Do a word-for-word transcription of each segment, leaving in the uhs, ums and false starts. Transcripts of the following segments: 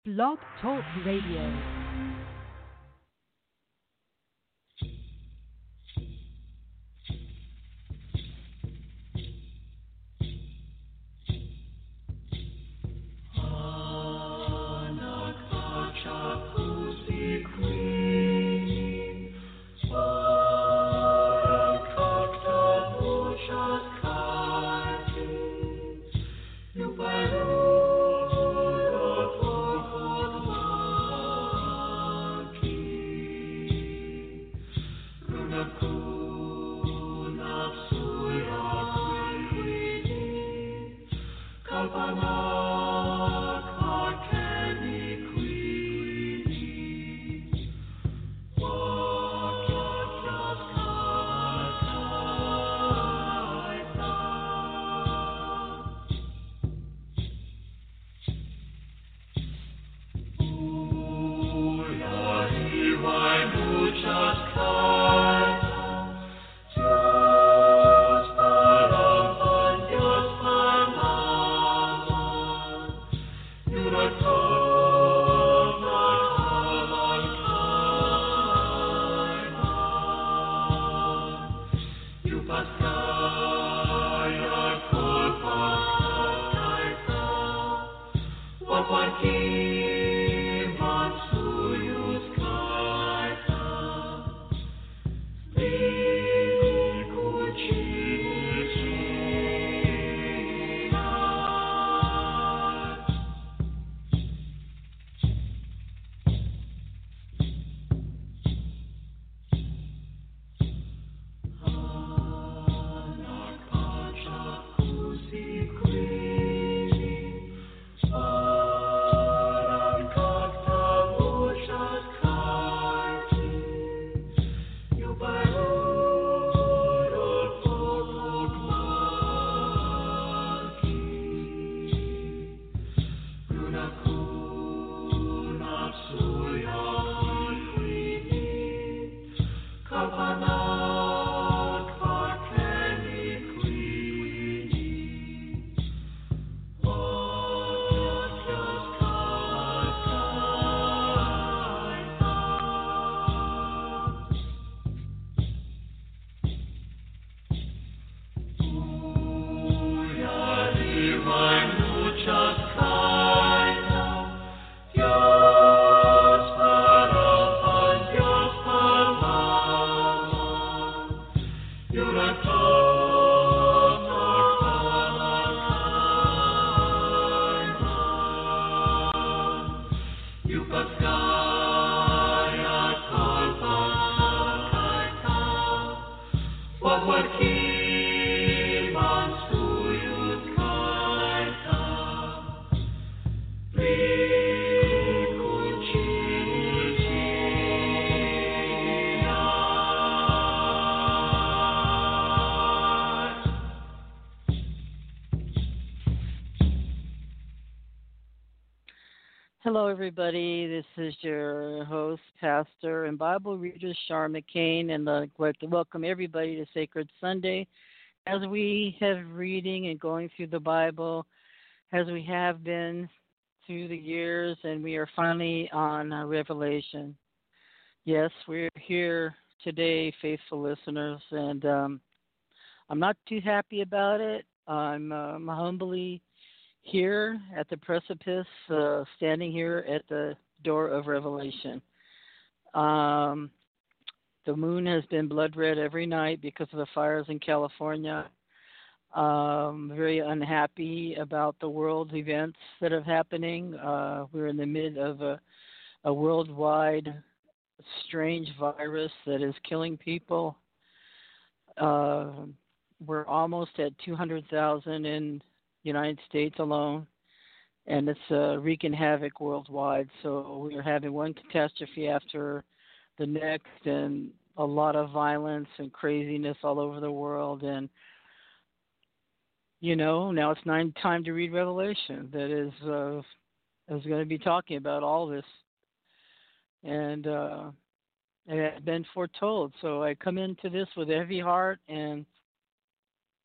Blog Talk Radio. Hello, everybody. This is your host, Pastor, and Bible reader, Shar McCain, and I'd like to welcome everybody to Sacred Sunday as we have reading and going through the Bible as we have been through the years, and we are finally on uh, Revelation. Yes, we're here today, faithful listeners, and um, I'm not too happy about it. I'm um, humbly here at the precipice, uh, standing here at the door of Revelation. Um, the moon has been blood red every night because of the fires in California. Um, very unhappy about the world events that are happening. Uh, we're in the mid of a, a worldwide strange virus that is killing people. Uh, we're almost at two hundred thousand in United States alone, and it's uh, wreaking havoc worldwide. So we are having one catastrophe after the next, and a lot of violence and craziness all over the world. And you know, now it's nine time to read Revelation. That is uh, is going to be talking about all this, and uh, it had been foretold. So I come into this with a heavy heart, and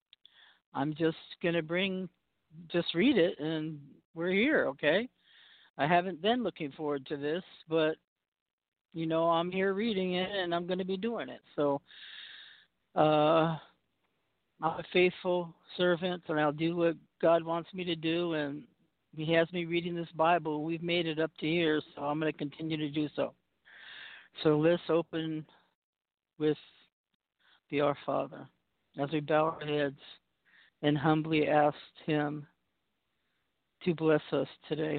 I'm just going to bring, just read it, and we're here, okay? I haven't been looking forward to this, but you know, I'm here reading it and I'm going to be doing it. So, uh, I'm a faithful servant and I'll do what God wants me to do. And He has me reading this Bible. We've made it up to here, so I'm going to continue to do so. So let's open with the Our Father as we bow our heads and humbly ask Him to bless us today.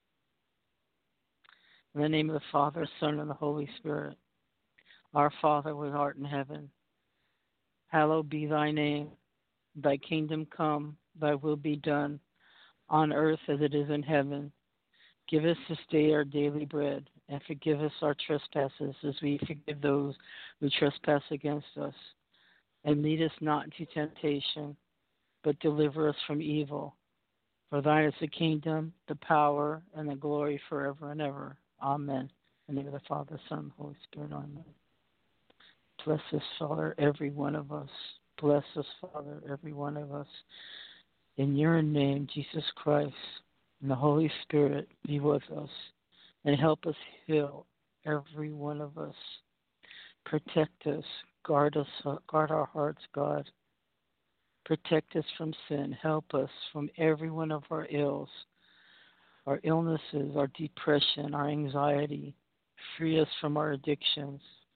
In the name of the Father, Son, and the Holy Spirit. Our Father, who art in heaven, hallowed be thy name. Thy kingdom come, thy will be done, on earth as it is in heaven. Give us this day our daily bread, and forgive us our trespasses as we forgive those who trespass against us. And lead us not into temptation, but deliver us from evil. For thine is the kingdom, the power, and the glory forever and ever. Amen. In the name of the Father, Son, and Holy Spirit. Amen. Bless us, Father, every one of us. Bless us, Father, every one of us. In your name, Jesus Christ, and the Holy Spirit be with us and help us heal every one of us. Protect us, guard us, guard our hearts, God. Protect us from sin. Help us from every one of our ills, our illnesses, our depression, our anxiety. Free us from our addictions.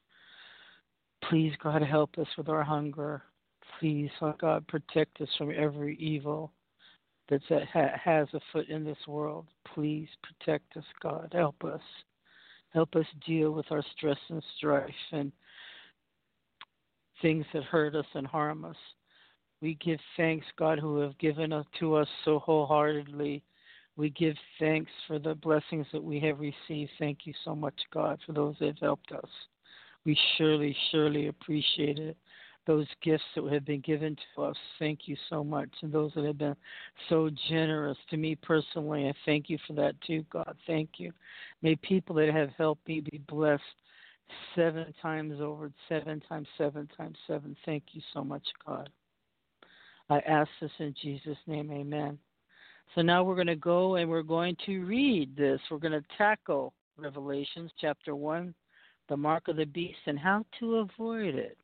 Please, God, help us with our hunger. Please, oh God, protect us from every evil that has a foot in this world. Please protect us, God. Help us. Help us deal with our stress and strife and things that hurt us and harm us. We give thanks, God, who have given us to us so wholeheartedly. We give thanks for the blessings that we have received. Thank you so much, God, for those that have helped us. We surely, surely appreciate it. Those gifts that have been given to us, thank you so much. And those that have been so generous to me personally, I thank you for that too, God. Thank you. May people that have helped me be blessed seven times over, seven times, seven times, seven. Thank you so much, God. I ask this in Jesus' name, amen. So now we're going to go and we're going to read this. We're going to tackle Revelations chapter one, the mark of the beast, and how to avoid it.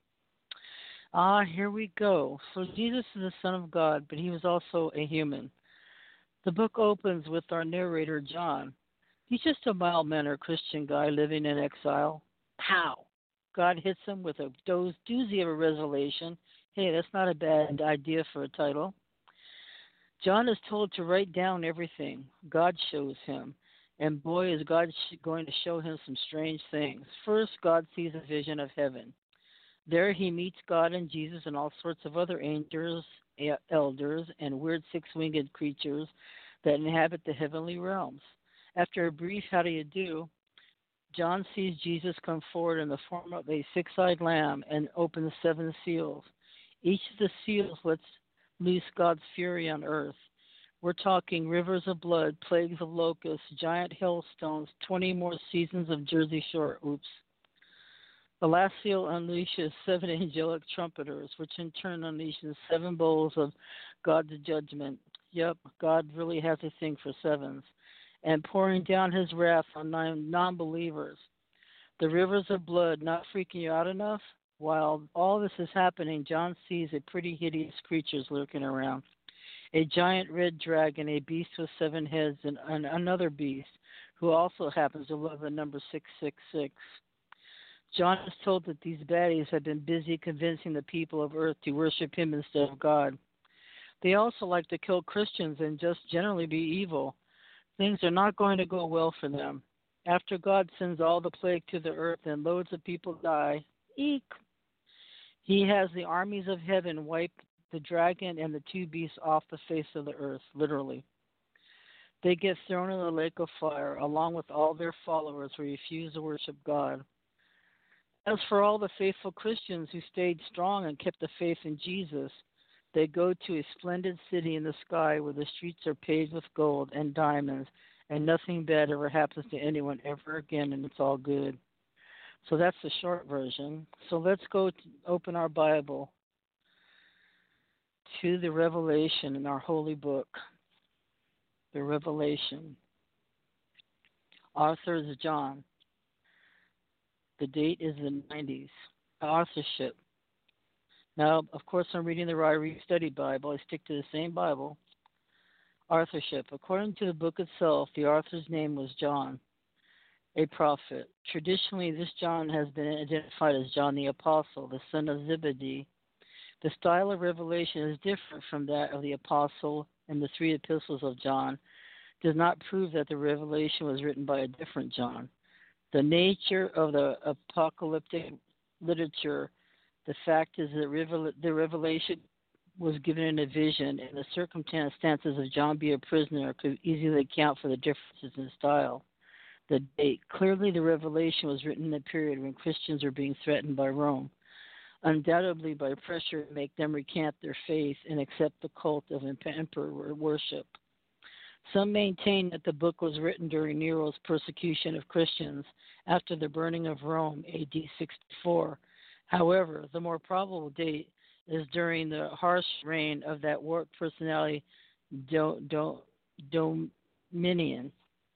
Ah, here we go. So Jesus is the Son of God, but he was also a human. The book opens with our narrator, John. He's just a mild-mannered Christian guy living in exile. Pow! God hits him with a doze, doozy of a revelation. Hey, that's not a bad idea for a title. John is told to write down everything God shows him. And boy, is God going to show him some strange things. First, God sees a vision of heaven. There he meets God and Jesus and all sorts of other angels, elders, and weird six-winged creatures that inhabit the heavenly realms. After a brief how do you do, John sees Jesus come forward in the form of a six-eyed lamb and open the seven seals. Each of the seals lets loose God's fury on earth. We're talking rivers of blood, plagues of locusts, giant hailstones, twenty more seasons of Jersey Shore. Oops. The last seal unleashes seven angelic trumpeters, which in turn unleashes seven bowls of God's judgment. Yep, God really has a thing for sevens. And pouring down his wrath on non-believers. The rivers of blood not freaking you out enough? While all this is happening, John sees a pretty hideous creatures lurking around. A giant red dragon, a beast with seven heads, and another beast who also happens to love the number six six six. John is told that these baddies have been busy convincing the people of earth to worship him instead of God. They also like to kill Christians and just generally be evil. Things are not going to go well for them. After God sends all the plague to the earth and loads of people die, eek, he has the armies of heaven wipe the dragon and the two beasts off the face of the earth, literally. They get thrown in the lake of fire along with all their followers who refuse to worship God. As for all the faithful Christians who stayed strong and kept the faith in Jesus, they go to a splendid city in the sky where the streets are paved with gold and diamonds, and nothing bad ever happens to anyone ever again, and it's all good. So that's the short version. So let's go to open our Bible to the Revelation in our holy book, the Revelation. Author is John. The date is the nineties. Authorship. Now, of course, I'm reading the Ryrie Study Bible. I stick to the same Bible. Authorship. According to the book itself, the author's name was John, a prophet. Traditionally, this John has been identified as John the Apostle, the son of Zebedee. The style of revelation is different from that of the Apostle and the three epistles of John. Does not prove that the revelation was written by a different John. The nature of the apocalyptic literature, the fact is that the revelation was given in a vision, and the circumstances of John being a prisoner could easily account for the differences in style. The date. Clearly, the revelation was written in a period when Christians were being threatened by Rome, undoubtedly by pressure to make them recant their faith and accept the cult of emperor worship. Some maintain that the book was written during Nero's persecution of Christians after the burning of Rome, A D sixty-four. However, the more probable date is during the harsh reign of that warped personality, Do, Do, Domitian,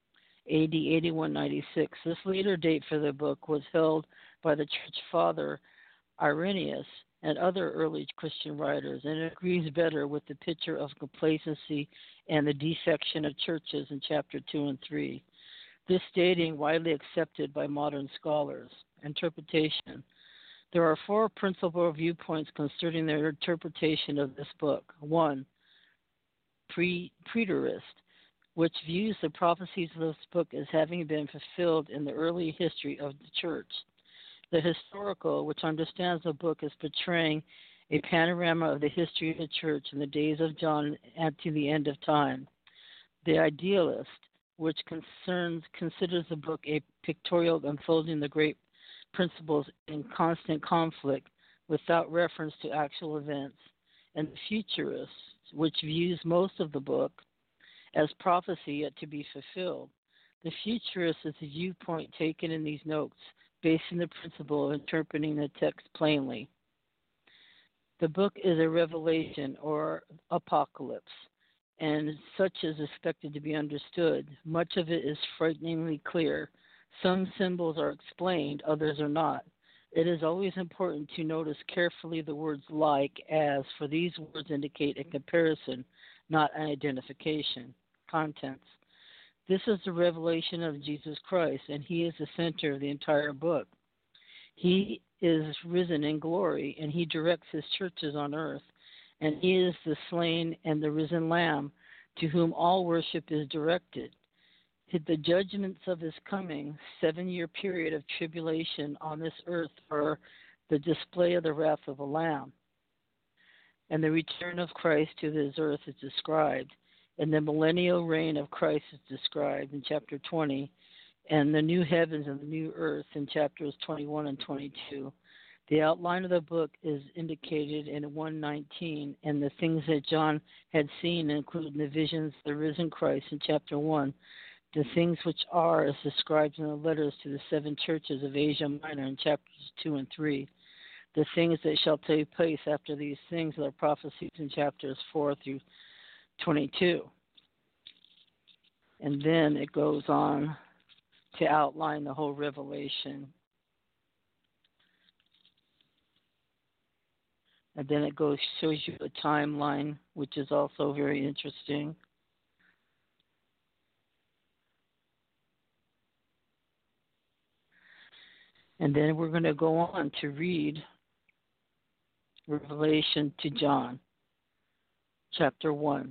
A D eighty-one ninety-six. This later date for the book was held by the church father Irenaeus and other early Christian writers, and it agrees better with the picture of complacency and the defection of churches in chapter two and three. This dating widely accepted by modern scholars. Interpretation. There are four principal viewpoints concerning their interpretation of this book. One, pre- preterist, which views the prophecies of this book as having been fulfilled in the early history of the church. The historical, which understands the book as portraying a panorama of the history of the church in the days of John and to the end of time. The idealist, which concerns considers the book a pictorial unfolding the great principles in constant conflict without reference to actual events. And the futurist, which views most of the book as prophecy yet to be fulfilled. The futurist is a viewpoint taken in these notes, basing the principle of interpreting the text plainly. The book is a revelation or apocalypse, and such is expected to be understood. Much of it is frighteningly clear. Some symbols are explained, others are not. It is always important to notice carefully the words like, as, for these words indicate a comparison, not an identification. Contents. This is the revelation of Jesus Christ, and he is the center of the entire book. He is risen in glory, and he directs his churches on earth, and he is the slain and the risen Lamb, to whom all worship is directed. The judgments of his coming seven-year period of tribulation on this earth are the display of the wrath of the Lamb. And the return of Christ to this earth is described, and the millennial reign of Christ is described in chapter twenty, and the new heavens and the new earth in chapters twenty-one and twenty-two. The outline of the book is indicated in one nineteen, and the things that John had seen include the visions of the risen Christ in chapter one, the things which are as described in the letters to the seven churches of Asia Minor in chapters two and three, the things that shall take place after these things are prophecies in chapters four through twenty-two. And then it goes on to outline the whole revelation. And then it goes shows you a timeline, which is also very interesting. And then we're going to go on to read Revelation to John, chapter one.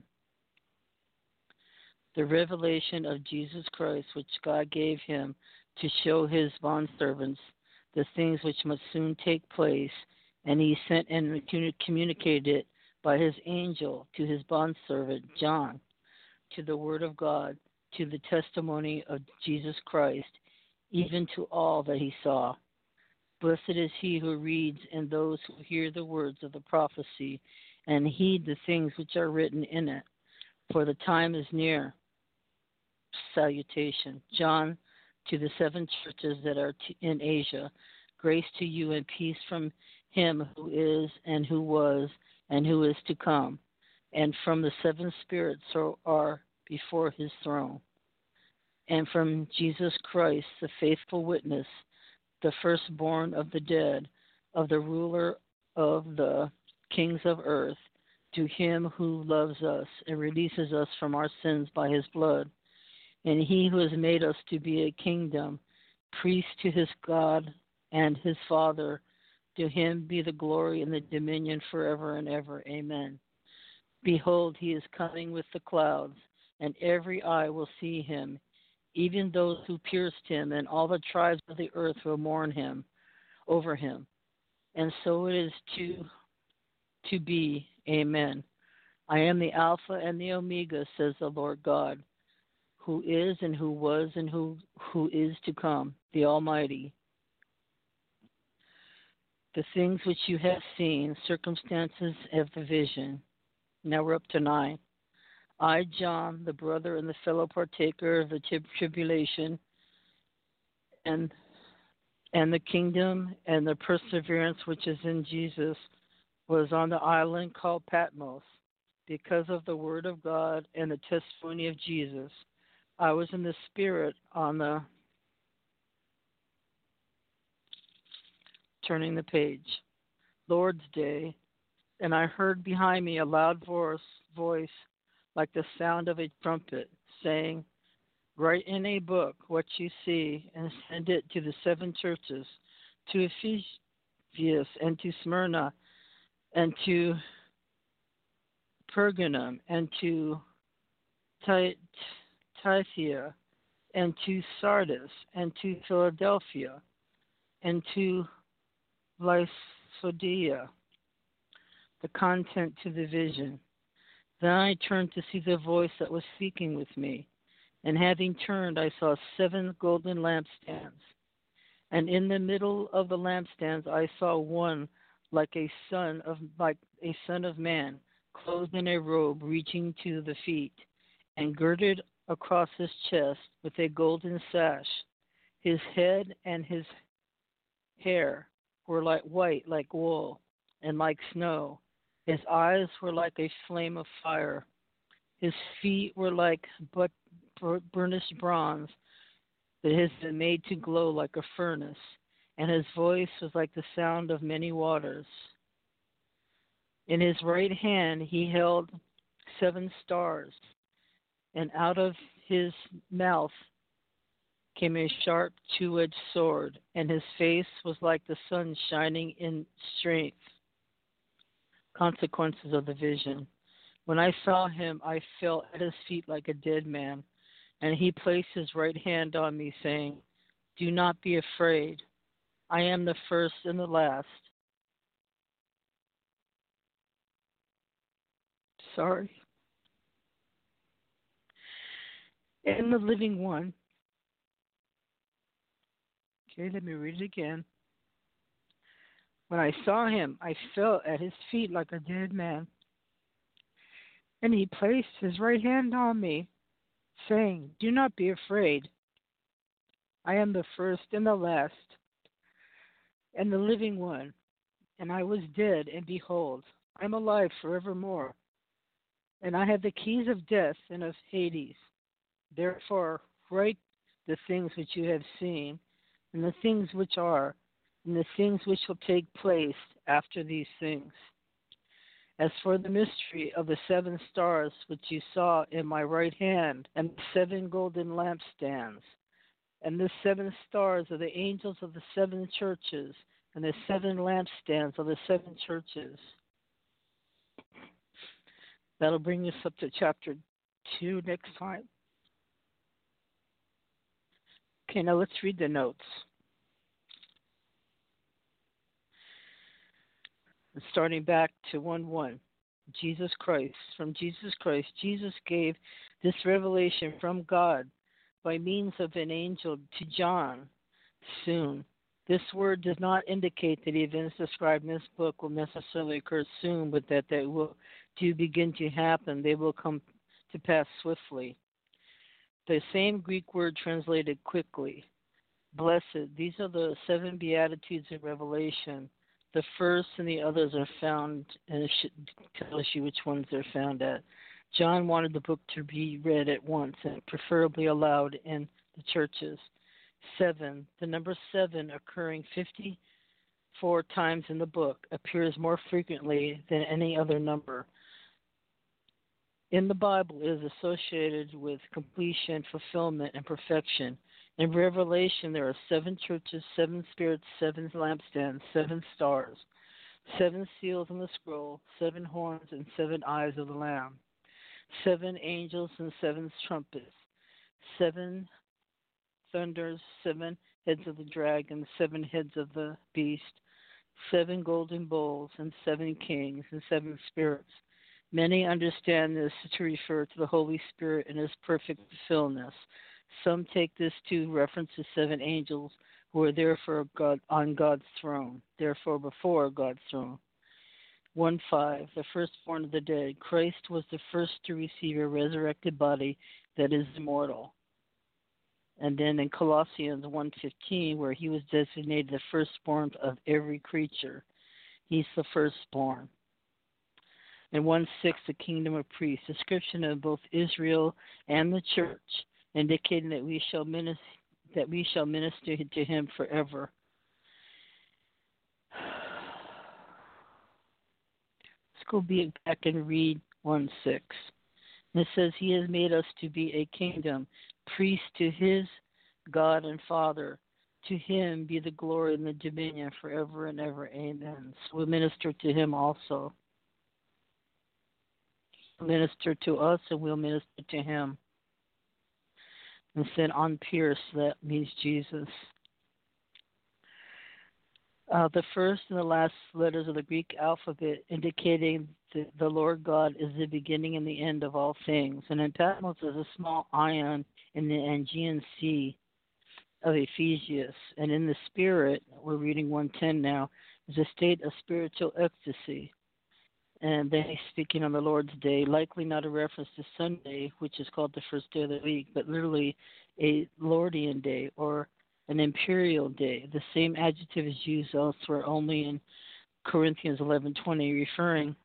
The revelation of Jesus Christ, which God gave him to show his bondservants the things which must soon take place, and he sent and communicated it by his angel to his bondservant John, to the word of God, to the testimony of Jesus Christ, even to all that he saw. Blessed is he who reads and those who hear the words of the prophecy and heed the things which are written in it, for the time is near. Salutation. John, to the seven churches that are in Asia, grace to you and peace from him who is and who was and who is to come, and from the seven spirits who are before his throne, and from Jesus Christ, the faithful witness, the firstborn of the dead, of the ruler of the kings of earth, to him who loves us and releases us from our sins by his blood, and he who has made us to be a kingdom, priest to his God and his Father, to him be the glory and the dominion forever and ever. Amen. Behold, he is coming with the clouds, and every eye will see him, even those who pierced him, and all the tribes of the earth will mourn him over him. And so it is to to be. Amen. I am the Alpha and the Omega, says the Lord God, who is and who was and who, who is to come, the Almighty. The things which you have seen, circumstances of the vision. Now we're up to nine. I, John, the brother and the fellow partaker of the tribulation and and the kingdom and the perseverance which is in Jesus, was on the island called Patmos, because of the word of God and the testimony of Jesus. I was in the Spirit on the, turning the page, Lord's Day, and I heard behind me a loud voice, voice like the sound of a trumpet, saying, write in a book what you see and send it to the seven churches, to Ephesus and to Smyrna and to Pergamum and to Thyatira and to Sardis and to Philadelphia and to Laodicea. The content to the vision. Then I turned to see the voice that was speaking with me. And having turned, I saw seven golden lampstands. And in the middle of the lampstands, I saw one like a son of like a son of man, clothed in a robe reaching to the feet, and girded across his chest with a golden sash. His head and his hair were like white, like wool, and like snow. His eyes were like a flame of fire. His feet were like but burnished bronze that has been made to glow like a furnace, and his voice was like the sound of many waters. In his right hand he held seven stars, and out of his mouth came a sharp two-edged sword, and his face was like the sun shining in strength. Consequences of the vision. When I saw him, I fell at his feet like a dead man, and he placed his right hand on me, saying, do not be afraid. I am the first and the last. Sorry. And the living one. Okay, let me read it again. When I saw him, I fell at his feet like a dead man. And he placed his right hand on me, saying, do not be afraid. I am the first and the last, and the living one. And I was dead, and behold, I am alive forevermore. And I have the keys of death and of Hades. Therefore, write the things which you have seen, and the things which are, and the things which will take place after these things. As for the mystery of the seven stars which you saw in my right hand, and the seven golden lampstands, and the seven stars are the angels of the seven churches, and the seven lampstands of the seven churches. That'll bring us up to chapter two next time. Okay, now let's read the notes. Starting back to one one, Jesus Christ. From Jesus Christ, Jesus gave this revelation from God by means of an angel to John soon. This word does not indicate that the events described in this book will necessarily occur soon, but that they will do begin to happen. They will come to pass swiftly. The same Greek word translated quickly. Blessed. These are the seven Beatitudes of Revelation. The first and the others are found, and it should tell you which ones they're found at. John wanted the book to be read at once, and preferably aloud in the churches. Seven, the number seven occurring fifty-four times in the book appears more frequently than any other number. In the Bible, it is associated with completion, fulfillment, and perfection. In Revelation, there are seven churches, seven spirits, seven lampstands, seven stars, seven seals on the scroll, seven horns, and seven eyes of the Lamb, seven angels and seven trumpets, seven thunders, seven heads of the dragon, seven heads of the beast, seven golden bowls, and seven kings, and seven spirits. Many understand this to refer to the Holy Spirit and His perfect fulfillment. Some take this to reference to seven angels who are therefore God, on God's throne, therefore before God's throne. one five, the firstborn of the dead. Christ was the first to receive a resurrected body that is immortal. And then in Colossians one fifteen, where he was designated the firstborn of every creature, he's the firstborn. And one six, the kingdom of priests, description of both Israel and the church, indicating that we shall minister, that we shall minister to him forever. Let's go back and read one six. And it says, He has made us to be a kingdom, priests to his God and Father. To him be the glory and the dominion forever and ever. Amen. So we'll minister to him also. He'll minister to us and we'll minister to him. And said on pierce, that means Jesus. Uh, the first and the last letters of the Greek alphabet indicating that the Lord God is the beginning and the end of all things. And in Patmos is a small ion in the Aegean Sea of Ephesus. And in the Spirit, we're reading one ten now, is a state of spiritual ecstasy. And then he's speaking on the Lord's Day, likely not a reference to Sunday, which is called the first day of the week, but literally a Lordian day or an imperial day. The same adjective is used elsewhere only in Corinthians eleven twenty, referring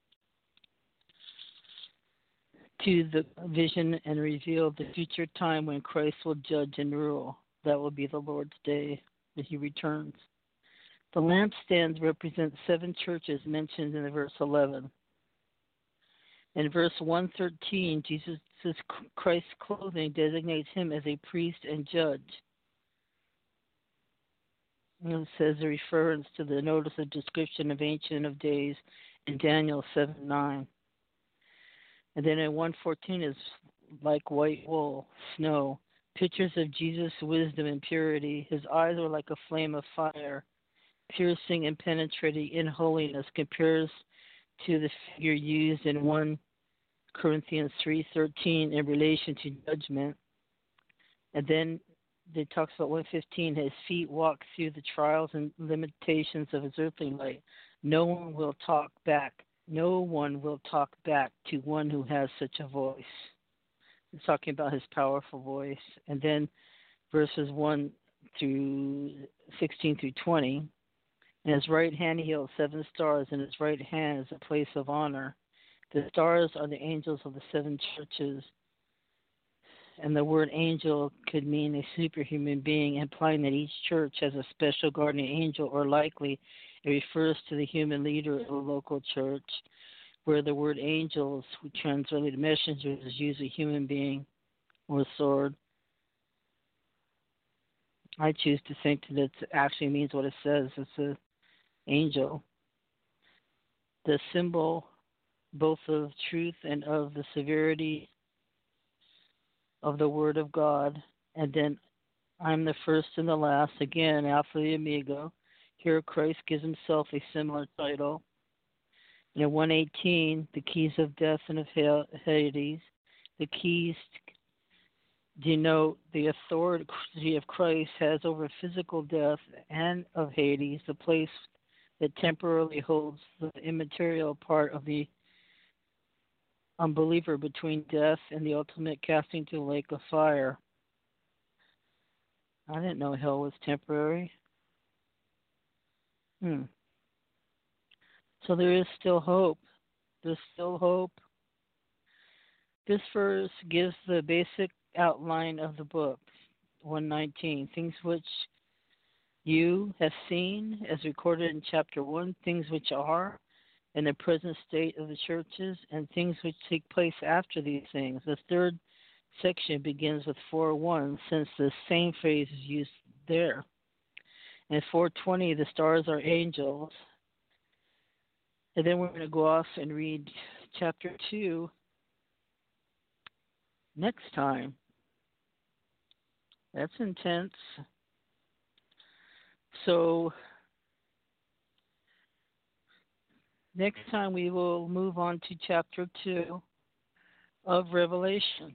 to the vision and reveal the future time when Christ will judge and rule. That will be the Lord's Day when he returns. The lampstands represent seven churches mentioned in the verse eleven. In verse one thirteen, Jesus' Christ's clothing designates him as a priest and judge. And it says a reference to the notice of description of Ancient of Days in Daniel seven nine. And then in one fourteen is like white wool, snow, pictures of Jesus' wisdom and purity. His eyes were like a flame of fire, piercing and penetrating in holiness, compares to the figure used in First Corinthians three thirteen in relation to judgment. And then it talks about one fifteen, his feet walk through the trials and limitations of his earthly life. No one will talk back. No one will talk back to one who has such a voice. It's talking about his powerful voice. And then verses one through sixteen through twenty. In his right hand he held seven stars, and his right hand is a place of honor. The stars are the angels of the seven churches. And the word angel could mean a superhuman being, implying that each church has a special guardian angel, or likely it refers to the human leader of the local church, where the word angels, we translate messengers, is usually a human being or a sword. I choose to think that it actually means what it says. It's an angel. The symbol both of truth and of the severity of the Word of God. And then I'm the first and the last, again, Alpha and Omega. Here Christ gives himself a similar title. In one eighteen, the keys of death and of Hades. The keys denote the authority of Christ has over physical death and of Hades, the place that temporarily holds the immaterial part of the unbeliever between death and the ultimate casting to the lake of fire. I didn't know hell was temporary. Hmm. So there is still hope. There's still hope. This verse gives the basic outline of the book. one nineteen, things which you have seen, as recorded in chapter one, things which are in the present state of the churches, and things which take place after these things. The third section begins with four one, since the same phrase is used there. And four twenty, the stars are angels. And then we're going to go off and read chapter two next time. That's intense. So next time we will move on to chapter two of Revelation.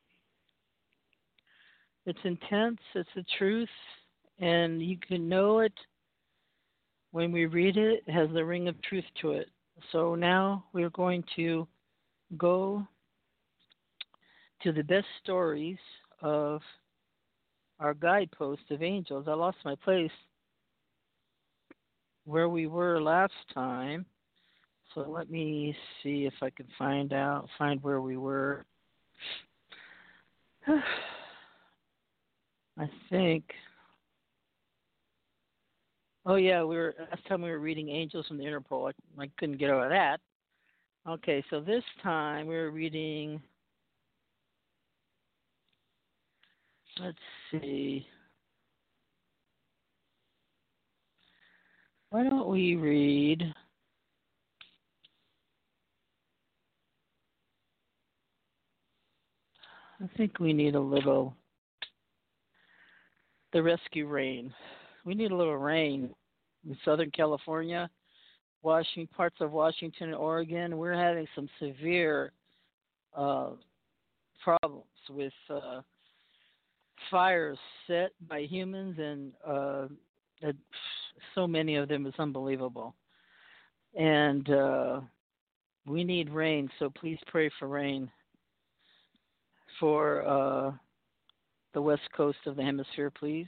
It's intense, it's the truth, and you can know it when we read it. It has the ring of truth to it. So now we're going to go to the best stories of our guidepost of angels. I lost my place where we were last time. So let me see if I can find out, find where we were. I think. Oh yeah, we were last time we were reading Angels from the Interpol. I, I couldn't get over that. Okay, so this time we were reading. Let's see. Why don't we read? I think we need a little. The rescue rain. We need a little rain in Southern California, Washington, parts of Washington and Oregon. We're having some severe uh, problems with uh, fires set by humans, and uh, uh, so many of them is unbelievable. And uh, we need rain, so please pray for rain for uh, the west coast of the hemisphere, please.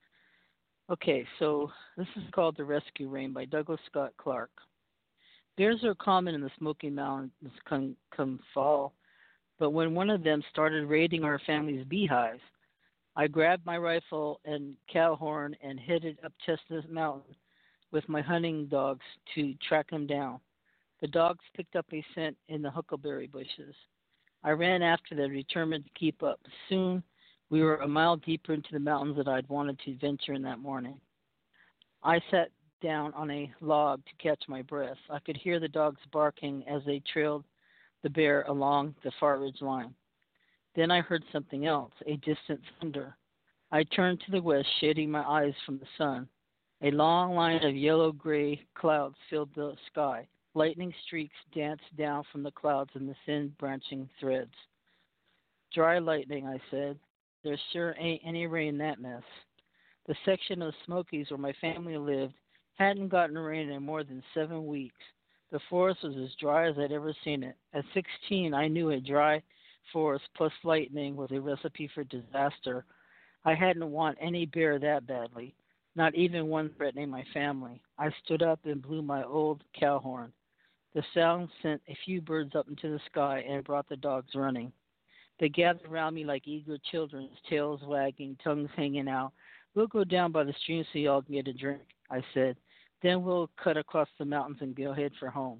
Okay, so this is called The Rescue Rain by Douglas Scott Clark. Bears are common in the Smoky Mountains come, come fall, but when one of them started raiding our family's beehives, I grabbed my rifle and cow horn and headed up Chestnut Mountain with my hunting dogs to track him down. The dogs picked up a scent in the huckleberry bushes. I ran after them, determined to keep up. Soon, we were a mile deeper into the mountains that I'd wanted to venture in that morning. I sat down on a log to catch my breath. I could hear the dogs barking as they trailed the bear along the far ridge line. Then I heard something else, a distant thunder. I turned to the west, shading my eyes from the sun. A long line of yellow-gray clouds filled the sky. Lightning streaks danced down from the clouds in the thin branching threads. Dry lightning, I said. There sure ain't any rain in that mess. The section of the Smokies where my family lived hadn't gotten rain in more than seven weeks. The forest was as dry as I'd ever seen it. At sixteen, I knew a dry forest plus lightning was a recipe for disaster. I hadn't want any bear that badly, not even one threatening my family. I stood up and blew my old cow horn. The sound sent a few birds up into the sky and brought the dogs running. They gathered around me like eager children, tails wagging, tongues hanging out. We'll go down by the stream so y'all can get a drink, I said. Then we'll cut across the mountains and go head for home.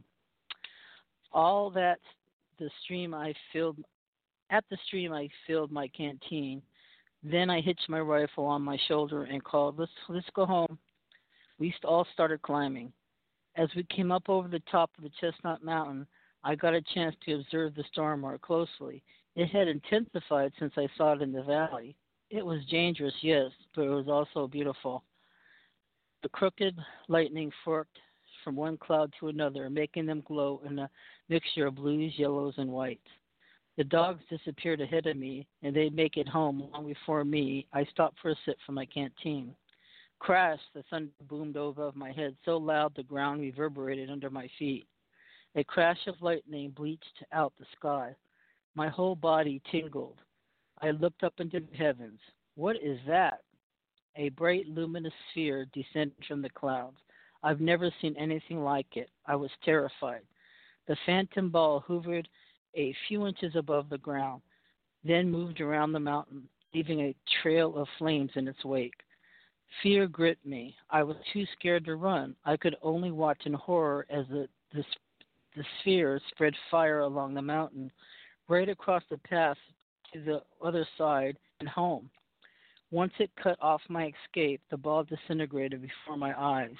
All that the stream I filled at the stream I filled my canteen. Then I hitched my rifle on my shoulder and called, let's let's go home. We all started climbing. As we came up over the top of the Chestnut Mountain, I got a chance to observe the storm more closely. It had intensified since I saw it in the valley. It was dangerous, yes, but it was also beautiful. The crooked lightning forked from one cloud to another, making them glow in a mixture of blues, yellows, and whites. The dogs disappeared ahead of me, and they'd make it home long before me. I stopped for a sip from my canteen. Crash! The thunder boomed above my head so loud the ground reverberated under my feet. A crash of lightning bleached out the sky. My whole body tingled. I looked up into the heavens. What is that? A bright luminous sphere descended from the clouds. I've never seen anything like it. I was terrified. The phantom ball hovered a few inches above the ground, then moved around the mountain. leaving a trail of flames in its wake. Fear gripped me. I was too scared to run. I could only watch in horror as the, the, the sphere spread fire along the mountain, right across the path to the other side and home. Once it cut off my escape, the ball disintegrated before my eyes.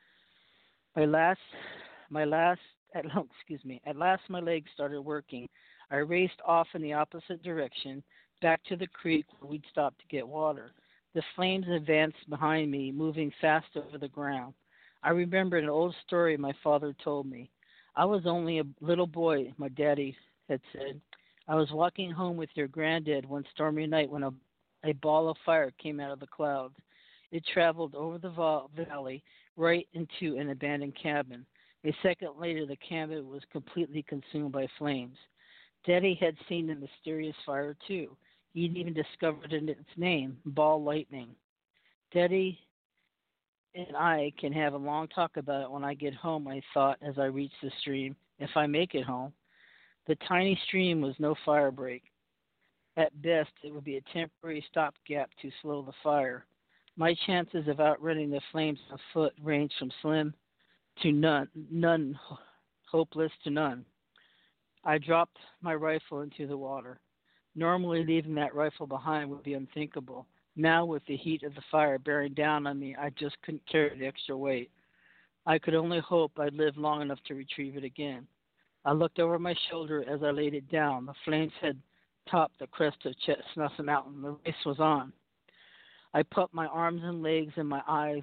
My last, my last, at, excuse me, at last my legs started working. I raced off in the opposite direction, back to the creek where we'd stopped to get water. The flames advanced behind me, moving fast over the ground. I remembered an old story my father told me. I was only a little boy, my daddy had said. I was walking home with your granddad one stormy night when a, a ball of fire came out of the clouds. It traveled over the val- valley right into an abandoned cabin. A second later, the cabin was completely consumed by flames. Daddy had seen the mysterious fire too. He'd even discovered its name, ball lightning. Daddy and I can have a long talk about it when I get home, I thought as I reached the stream, if I make it home. The tiny stream was no fire break. At best, it would be a temporary stopgap to slow the fire. My chances of outrunning the flames on foot ranged from slim to none, none, hopeless to none. I dropped my rifle into the water. Normally, leaving that rifle behind would be unthinkable. Now, with the heat of the fire bearing down on me, I just couldn't carry the extra weight. I could only hope I'd live long enough to retrieve it again. I looked over my shoulder as I laid it down. The flames had topped the crest of Chestnut Mountain. The race was on. I put my arms and legs and my eyes,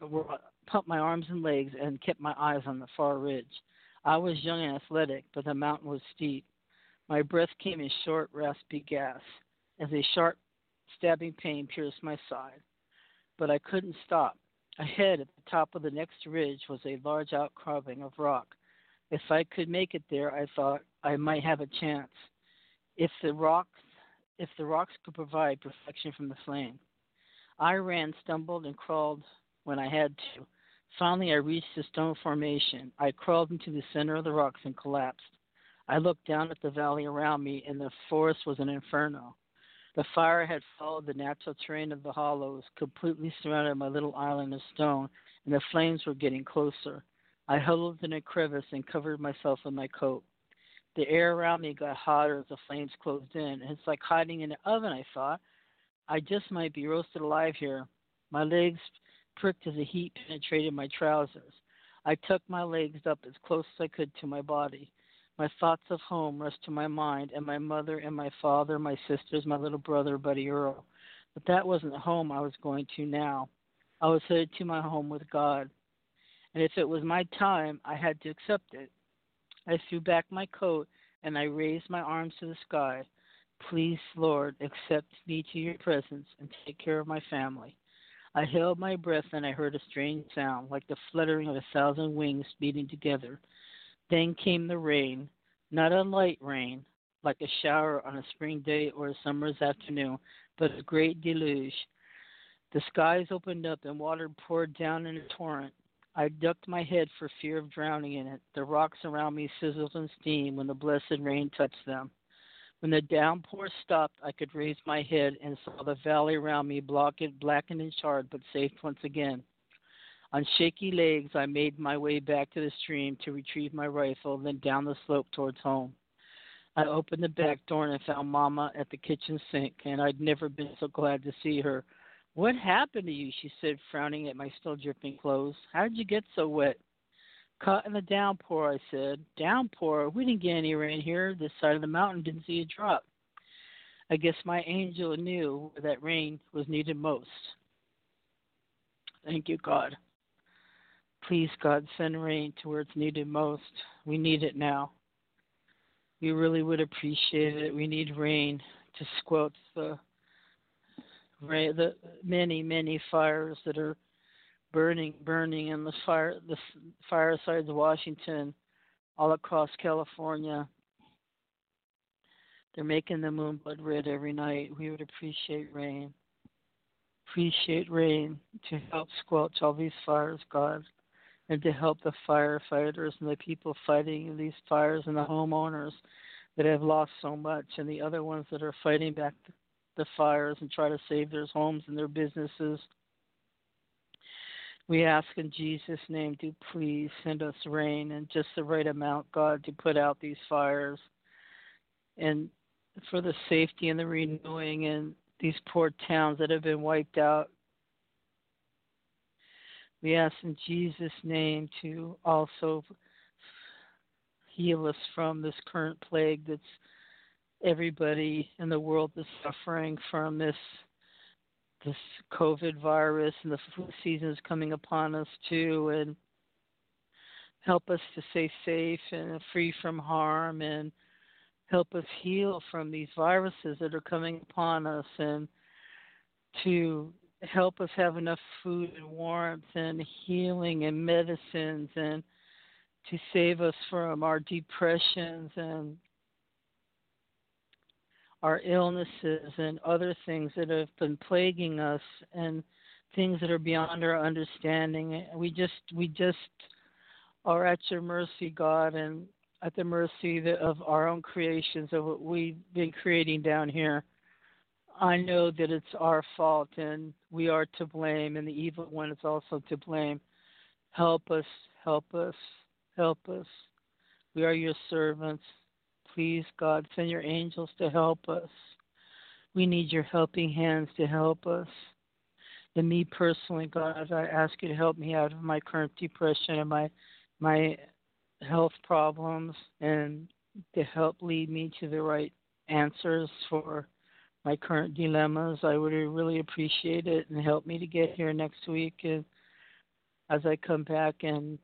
put my arms and legs and kept my eyes on the far ridge. I was young and athletic, but the mountain was steep. My breath came in short, raspy gasps as a sharp, stabbing pain pierced my side. But I couldn't stop. Ahead, at the top of the next ridge, was a large outcropping of rock. If I could make it there, I thought I might have a chance. If the rocks, if the rocks could provide protection from the flame. I ran, stumbled, and crawled when I had to. Finally, I reached the stone formation. I crawled into the center of the rocks and collapsed. I looked down at the valley around me, and the forest was an inferno. The fire had followed the natural terrain of the hollows, completely surrounded my little island of stone, and the flames were getting closer. I huddled in a crevice and covered myself with my coat. The air around me got hotter as the flames closed in. It's like hiding in an oven, I thought. I just might be roasted alive here. My legs pricked as the heat penetrated my trousers. I tucked my legs up as close as I could to my body. My thoughts of home rushed to my mind, and my mother and my father, my sisters, my little brother, Buddy Earl. But that wasn't home I was going to now. I was headed to my home with God. And if it was my time, I had to accept it. I threw back my coat, and I raised my arms to the sky. Please, Lord, accept me to your presence and take care of my family. I held my breath, and I heard a strange sound, like the fluttering of a thousand wings beating together. Then came the rain, not a light rain, like a shower on a spring day or a summer's afternoon, but a great deluge. The skies opened up and water poured down in a torrent. I ducked my head for fear of drowning in it. The rocks around me sizzled and steamed when the blessed rain touched them. When the downpour stopped, I could raise my head and saw the valley around me blackened, blackened and charred, but safe once again. On shaky legs, I made my way back to the stream to retrieve my rifle, then down the slope towards home. I opened the back door and found Mama at the kitchen sink, and I'd never been so glad to see her. What happened to you? She said, frowning at my still dripping clothes. How did you get so wet? Caught in the downpour, I said. Downpour? We didn't get any rain here. This side of the mountain didn't see a drop. I guess my angel knew that rain was needed most. Thank you, God. Please, God, send rain to where it's needed most. We need it now. We really would appreciate it. We need rain to squelch the, the many, many fires that are burning, burning in the fire, the firesides of Washington, all across California. They're making the moon blood red every night. We would appreciate rain. Appreciate rain to help squelch all these fires, God, and to help the firefighters and the people fighting these fires and the homeowners that have lost so much and the other ones that are fighting back the fires and try to save their homes and their businesses. We ask in Jesus' name to please send us rain and just the right amount, God, to put out these fires and for the safety and the renewing in these poor towns that have been wiped out. We ask in Jesus' name to also heal us from this current plague that's everybody in the world is suffering from this this COVID virus, and the flu season is coming upon us too, and help us to stay safe and free from harm, and help us heal from these viruses that are coming upon us, and to help us have enough food and warmth and healing and medicines, and to save us from our depressions and our illnesses and other things that have been plaguing us and things that are beyond our understanding. We just we just are at your mercy, God, and at the mercy of our own creations of what we've been creating down here. I know that it's our fault and we are to blame, and the evil one is also to blame. Help us, help us, help us. We are your servants. Please, God, send your angels to help us. We need your helping hands to help us. And me personally, God, I ask you to help me out of my current depression and my my health problems, and to help lead me to the right answers for my current dilemmas. I would really appreciate it, and help me to get here next week and as I come back and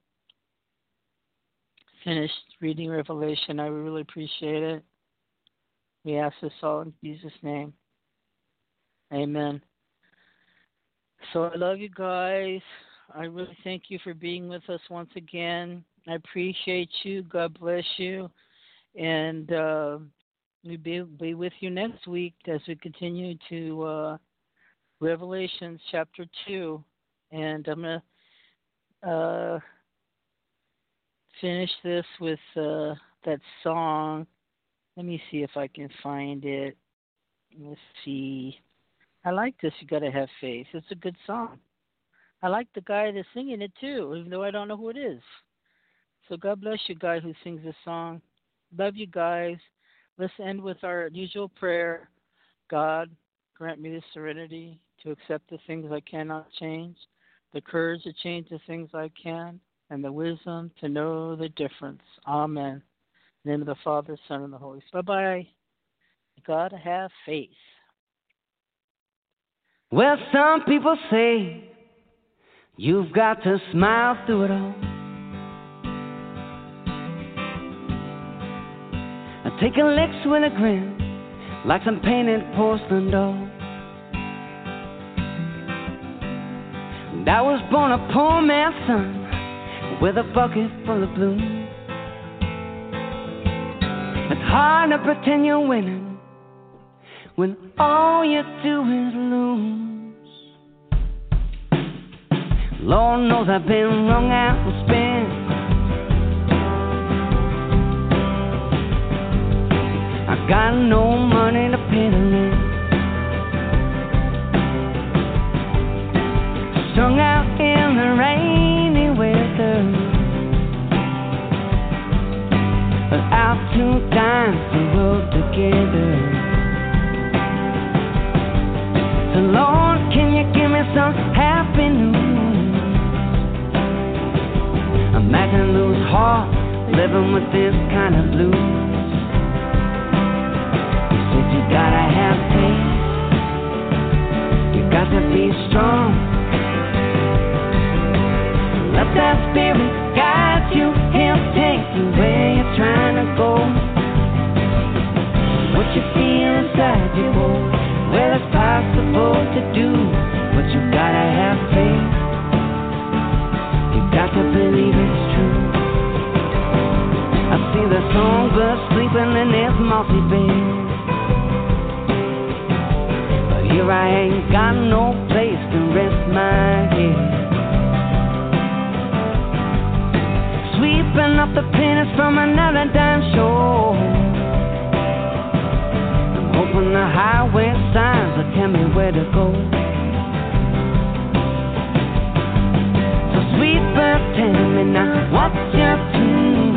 finish reading Revelation. I would really appreciate it. We ask this all in Jesus' name. Amen. So I love you guys. I really thank you for being with us once again. I appreciate you. God bless you. And uh, we'll be, be with you next week as we continue to uh, Revelation chapter two. And I'm going to uh, finish this with uh, that song. Let me see if I can find it. Let's see. I like this, You Gotta Have Faith. It's a good song. I like the guy that's singing it too, even though I don't know who it is. So God bless you, guy who sings this song. Love you guys. Let's end with our usual prayer. God, grant me the serenity to accept the things I cannot change, the courage to change the things I can, and the wisdom to know the difference. Amen. In the name of the Father, Son, and the Holy Spirit. Bye-bye. You gotta have faith. Well, some people say you've got to smile through it all. I take a licks with a grin, like some painted porcelain doll. And I was born a poor man's son, with a bucket full of blue. It's hard to pretend you're winning when all you do is lose. Lord knows I've been wrung out and spent. I got no money to pay the rent. Strung out in the rainy weather, but our two times the road together. So Lord, can you give me some happy news? I'm acting loose heart, living with this kind of blues. You said you gotta have faith, you got to be strong. Let that spirit guide you, He'll take you where you're trying to go. What you feel inside you, boy, well, it's possible to do, but you gotta have faith. You got to believe it's true. I see the songbird sleeping in his mossy bed, but here I ain't got no place to rest my head. Sweeping up the pennies from another dime show, I'm hoping the highway sign go. So sweet bird, tell me now, what's your tune?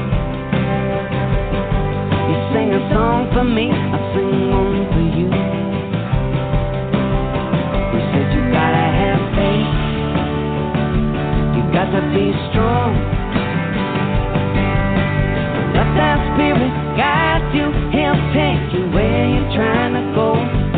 You sing a song for me, I sing one for you. You said you gotta have faith, you got to be strong. Let that spirit guide you, he'll take you where you're trying to go.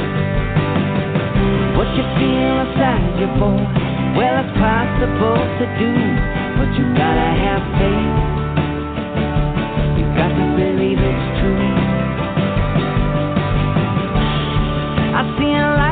What you feel inside your boy, well, it's possible to do, but you gotta have faith, you got to believe it's true. I see a light